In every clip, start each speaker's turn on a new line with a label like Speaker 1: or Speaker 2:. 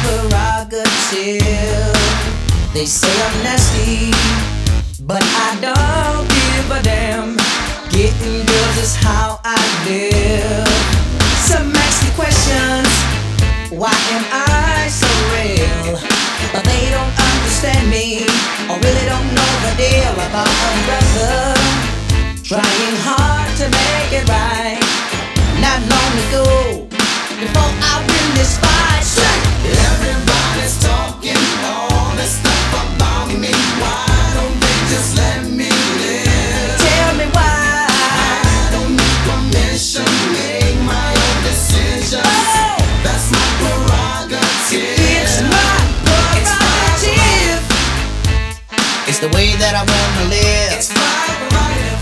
Speaker 1: prerogative. They say I'm nasty, but I don't give a damn. Getting girls is how I live. Some ask me questions, why am I so real? But they don't understand me, or really don't know the deal about a brother trying hard to make it right. Not long ago, before I win this fight,
Speaker 2: everybody's talking all this stuff about me. Why don't they just let me live?
Speaker 1: tell me why.
Speaker 2: I don't need permission, make my own decisions.
Speaker 1: Oh!
Speaker 2: That's my prerogative.
Speaker 1: It's my prerogative. It's the way that I wanna live.
Speaker 2: It's my prerogative.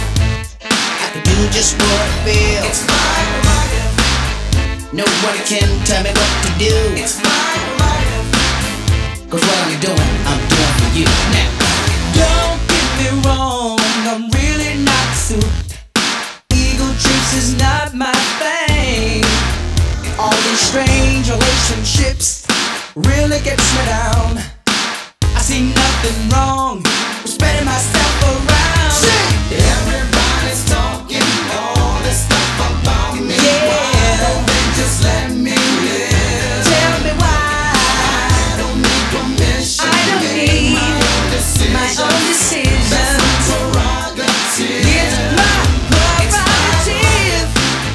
Speaker 1: I can do just what I feel.
Speaker 2: It's my prerogative.
Speaker 1: Nobody can tell me what to do.
Speaker 2: It's my prerogative.
Speaker 1: 'Cause what I'm doing for you. Now, don't get me wrong, I'm really not suited. Ego trips is not my thing. All these strange relationships really gets me down. I see nothing wrong with spreading myself around.
Speaker 2: Everybody's talking all this stuff about me.
Speaker 1: Yeah.
Speaker 2: Why don't they just let me live?
Speaker 1: Tell me why.
Speaker 2: I don't need permission.
Speaker 1: I don't
Speaker 2: make
Speaker 1: need
Speaker 2: my own decisions.
Speaker 1: my own decisions.
Speaker 2: That's my prerogative.
Speaker 1: It's my prerogative.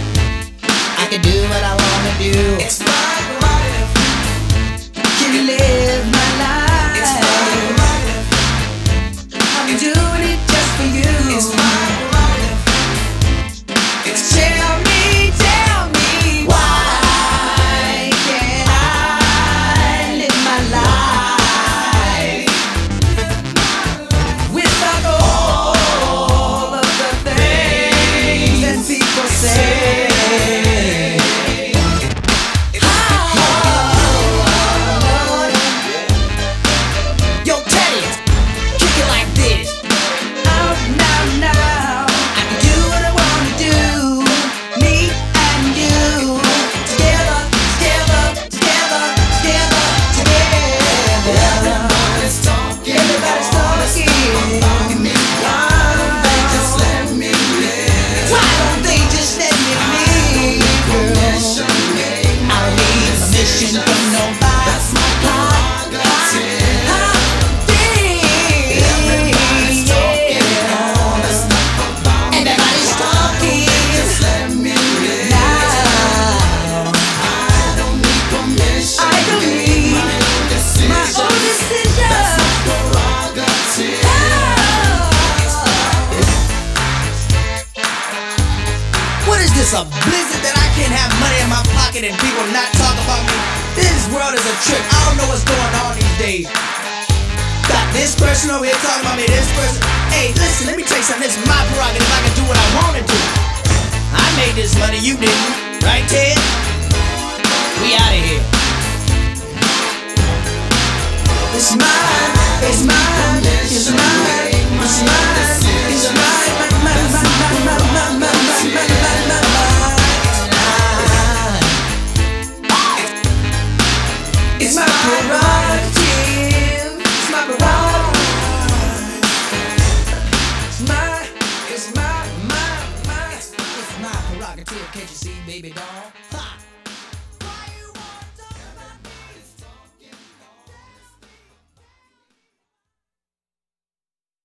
Speaker 1: I can do what I wanna do.
Speaker 2: It's my prerogative.
Speaker 1: Can live my life.
Speaker 2: It's my prerogative.
Speaker 1: I'm doing it just for you.
Speaker 2: It's my prerogative. It's
Speaker 1: Tell me why can't I live my life without all of the things that people say? Yo, Teddy, kick it like this. Out now, I can do what I wanna do. Me and you, together.
Speaker 2: everybody's talking.
Speaker 1: Everybody's
Speaker 2: all this stuff
Speaker 1: talking.
Speaker 2: about me. Why don't they just let me live?
Speaker 1: Why don't they just let me be, girl?
Speaker 2: Permission, make
Speaker 1: I
Speaker 2: my
Speaker 1: don't need
Speaker 2: own
Speaker 1: permission
Speaker 2: decisions.
Speaker 1: from nobody.
Speaker 2: That's my prerogative. Everybody's talking all this stuff about me.
Speaker 1: Everybody's talking.
Speaker 2: Just let me live.
Speaker 1: Now,
Speaker 2: I don't need permission.
Speaker 1: I don't
Speaker 2: make
Speaker 1: need
Speaker 2: my own decisions.
Speaker 1: my own decisions.
Speaker 2: That's my prerogative.
Speaker 1: What is this, a blizzard that I can't have money in my pocket and people not talk about me? This world is a trip. I don't know what's going on these days. Got this person over here talking about me, this person. Hey, listen, let me tell you something. This is my prerogative. I can do what I want to do. I made this money, you didn't. Right, Ted? We out of here. It's mine, it's mine, it's mine, it's mine, it's It's my prerogative. It's my prerogative. It's my prerogative. Can't you see, baby doll?